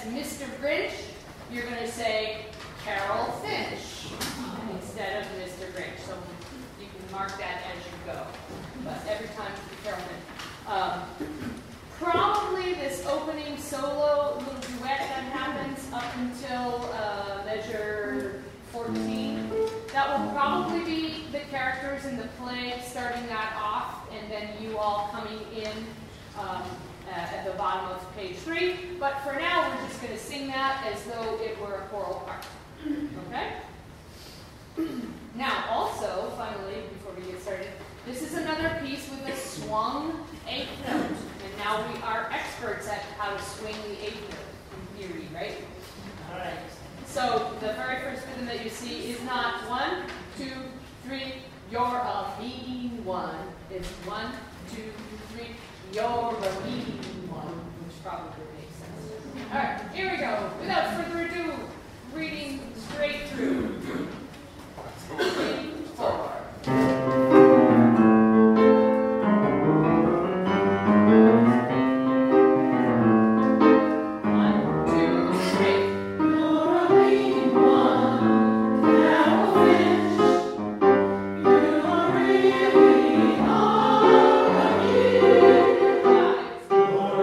Mr. Grinch, you're going to say Carol Finch instead of Mr. Grinch. So you can mark that as you go. But every time it's Carol Finch. Probably this opening solo little duet that happens up until measure 14. That will probably be the characters in the play starting that off, and then you all coming in at the bottom of page 3. But for now, we're just going to sing that as though it were a choral part. Okay? Now, also, finally, before we get started, this is another piece with a swung 8th note. And now we are experts at how to swing the 8th note in theory, right? All right. So the very first rhythm that you see is not 1, 2, 3, you're a mean one. It's 1, 2, 3, you're a mean one, which probably makes sense. All right, here we go. Without further ado, reading straight through. 3, 4. You're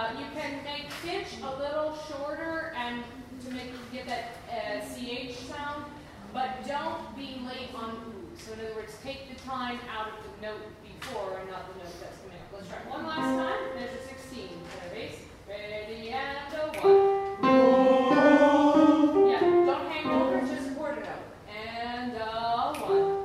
You can make Finch a little shorter and to get that CH sound, but don't be late on ooh. So in other words, take the time out of the note before and not the note that's coming up. Let's try one last time. Measure 16. Bass. Ready and go. 1. Yeah, don't hang over, just quarter note. And 1.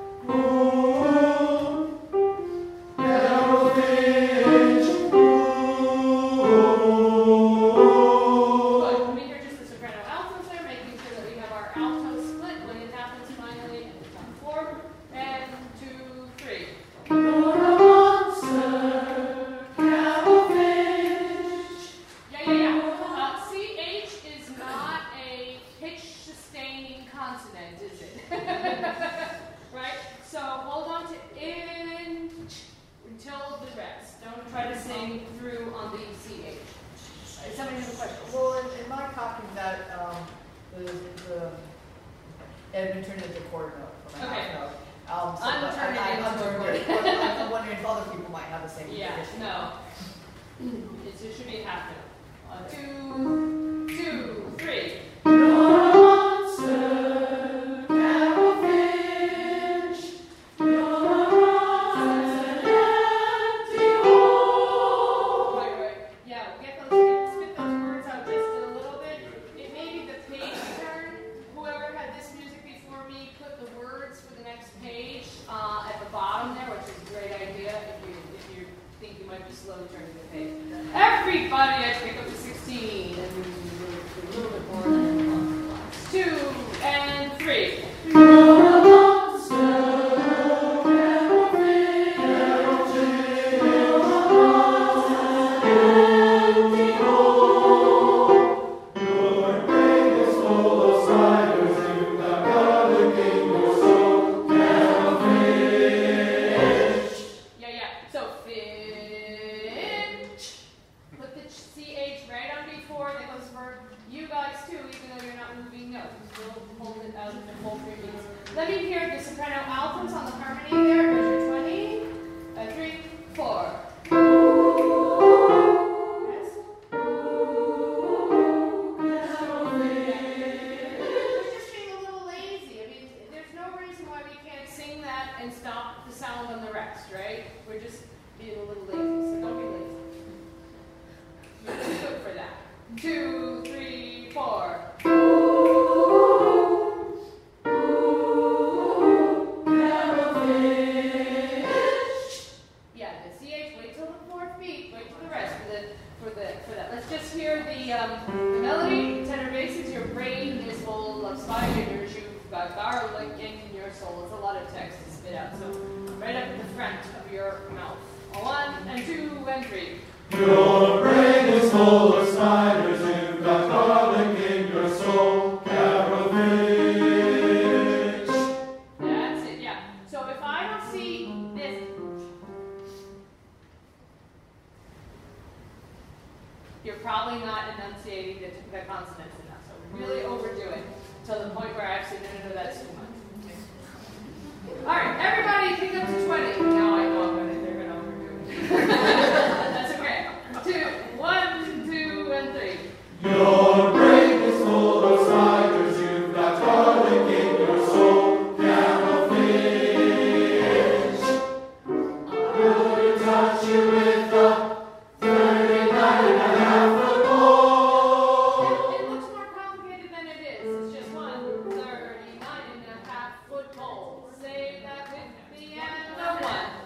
Say that with me and a 1.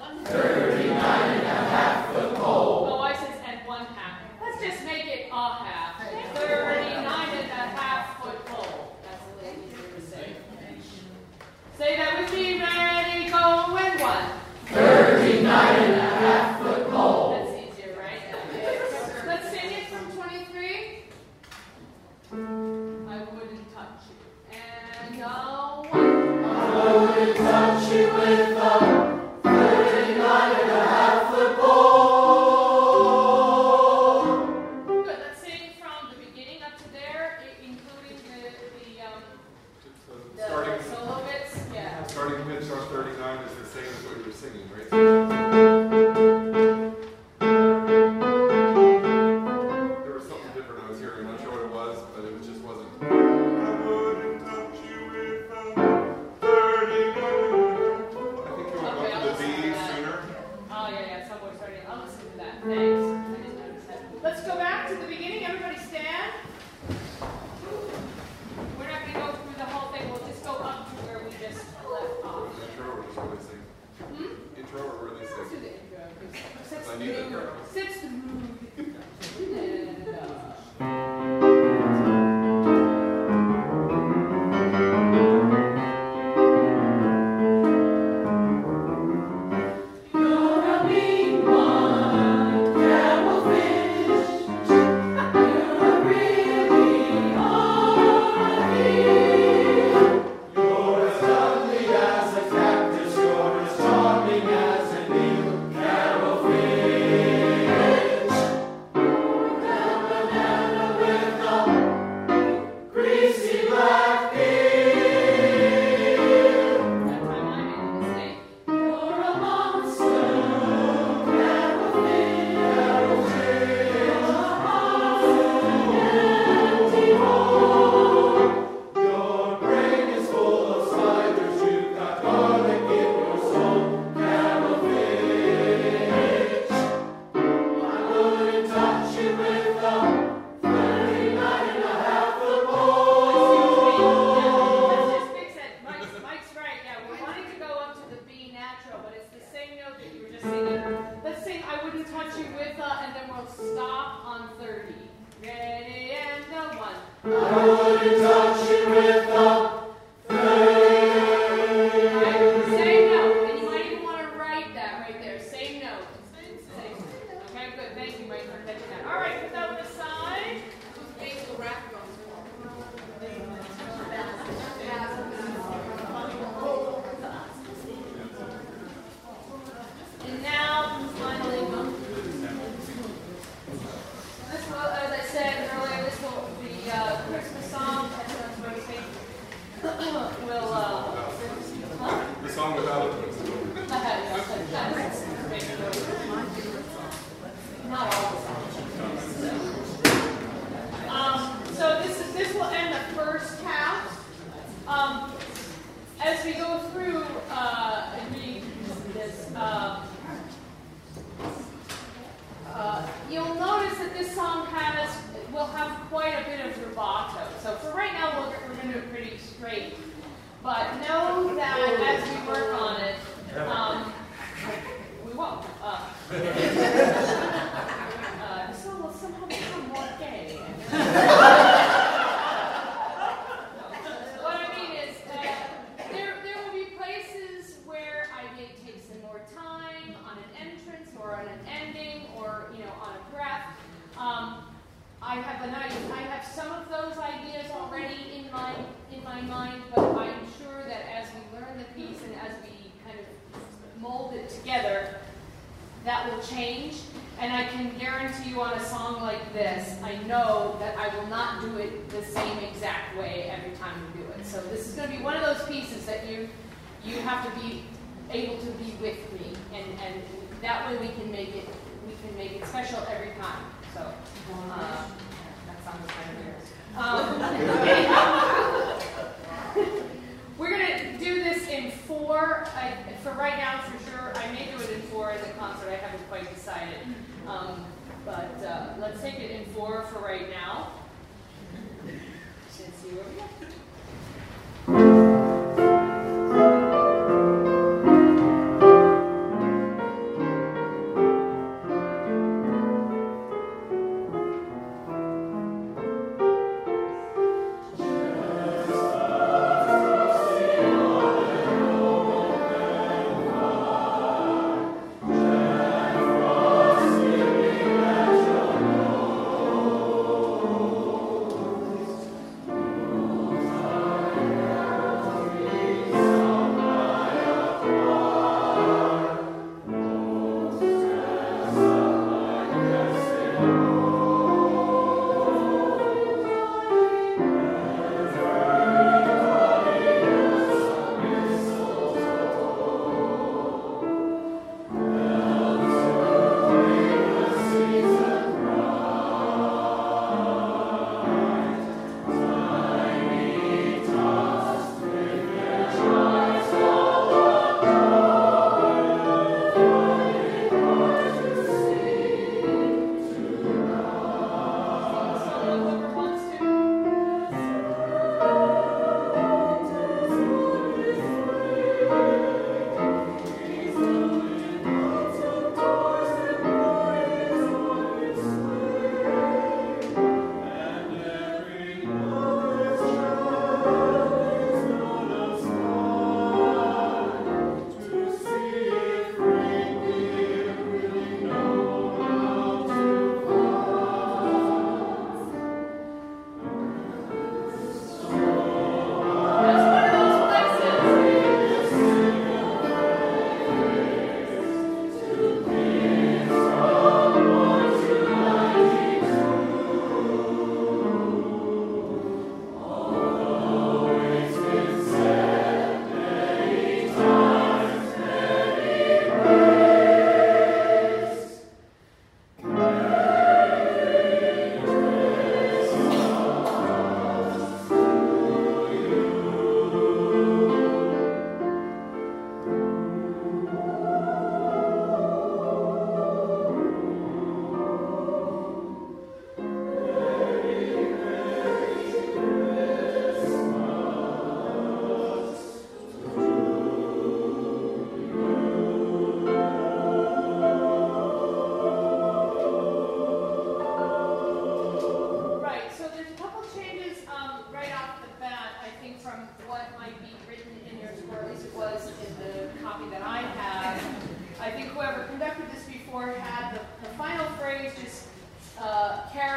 As we go through and read this, you'll notice that this song will have quite a bit of rubato. So for right now, we're going to do it pretty straight. But know that as we work on it, we won't. This song will somehow become more gay. What I mean is, there will be places where I may take some more time on an entrance or on an ending or on a breath. I have some of those ideas already in my mind, but I'm sure that as we learn the piece and as we kind of mold it together, that will change. And I can guarantee you on a song like this, I know that I will not do it the same exact way every time we do it. So this is going to be one of those pieces that you have to be able to be with me, and that way we can make it special every time. So that sounds kind of weird. We're going to do this in 4. For right now, for sure, I may do it in 4 in the concert. I haven't quite decided. But let's take it in 4 for right now. And see where we go.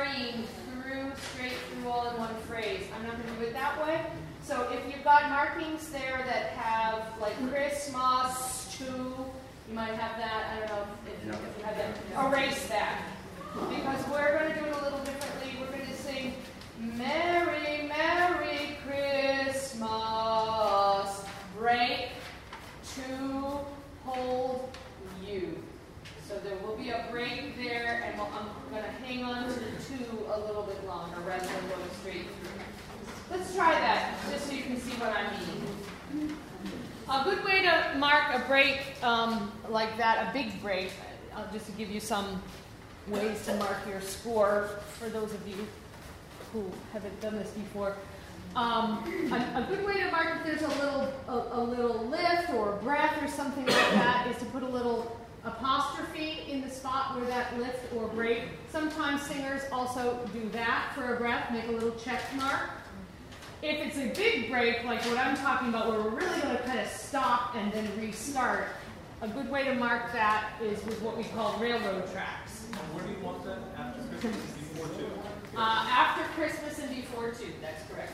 carrying through, straight through all in one phrase. I'm not going to do it that way. So if you've got markings there that have like Christmas to, you might have that. I don't know if you have that. Erase that. Because we're going to do it a little differently. We're going to sing Merry, Merry Christmas. Break to hold you. So there will be a break there, and I'm going to hang on to the two a little bit longer rather than going straight through. Let's try that, just so you can see what I mean. A good way to mark a break like that, a big break, just to give you some ways to mark your score for those of you who haven't done this before. A good way to mark if there's a little lift or a breath or something like that is to put a little apostrophe in the spot where that lift or break. Sometimes singers also do that for a breath, make a little check mark. If it's a big break, like what I'm talking about, where we're really going to kind of stop and then restart, a good way to mark that is with what we call railroad tracks. Where do you want that? After Christmas and before 2? After Christmas and before 2, that's correct.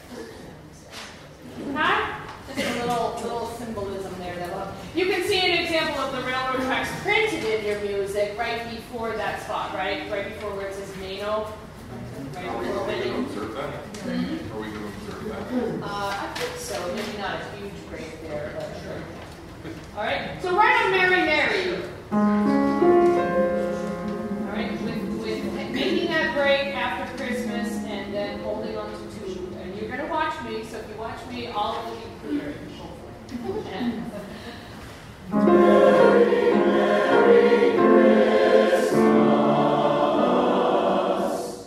Hi? Just a little symbolism there. You can see an example of the railroad tracks printed in your music right before that spot, right? Right before where it says Mano. Right. Are we going to observe that? Mm-hmm. Are we going to observe that? I think so. Maybe not a huge break there, but sure. All right. So right on Mary, Mary. All right. With making that break after Christmas and then holding on to 2. And you're going to watch me, so if you watch me, all will be clear, hopefully. Mary, Mary Christmas.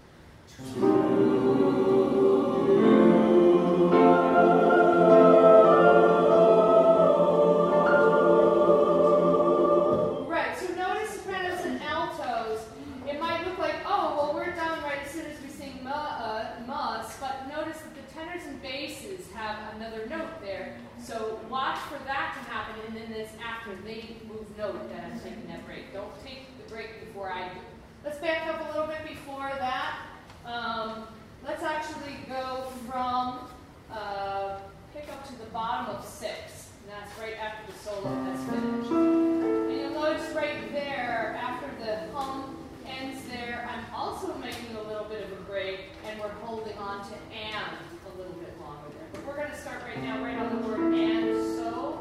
Right, so notice sopranos and altos. It might look like, oh, well, we're done right as soon as we sing mas, but notice that the tenors and basses have another note there. So watch for that to happen, and then it's after they move note that I'm taking that break. Don't take the break before I do. Let's back up a little bit before that. Let's actually go from pick up to the bottom of 6. And that's right after the solo has finished. And you'll notice right there, after the hum ends there, I'm also making a little bit of a break, and we're holding on to and a little bit longer there. But we're going to start right now, right on the word and, so.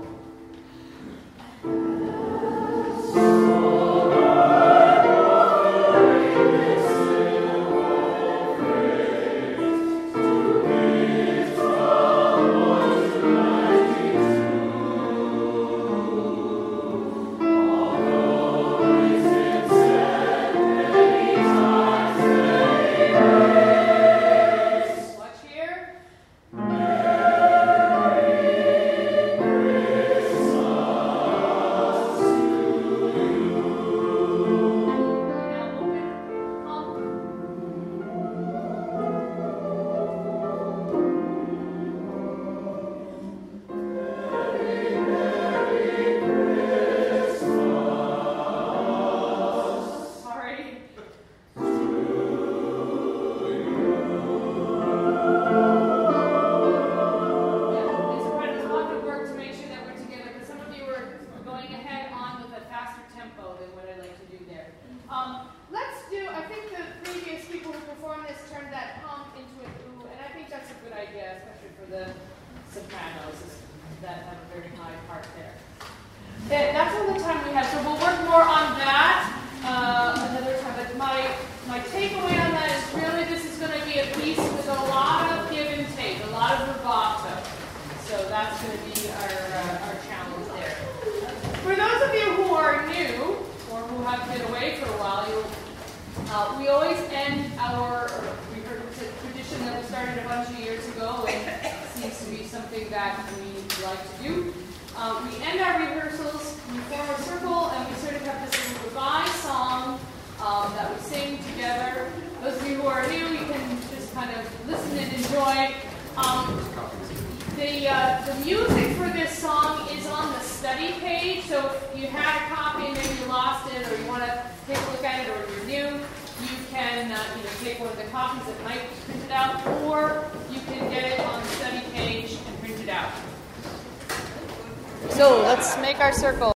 We always end our, it's a tradition that we started a bunch of years ago, and it seems to be something that we like to do. We end our rehearsals, we form a circle, and we sort of have this little goodbye song that we sing together. Those of you who are new, you can just kind of listen and enjoy. The music for this song is on the study page, so if you had a copy and maybe you lost it, or you want to take a look at it, or you're new, you can either take one of the copies that Mike printed out, or you can get it on the study page and print it out. So let's make our circle.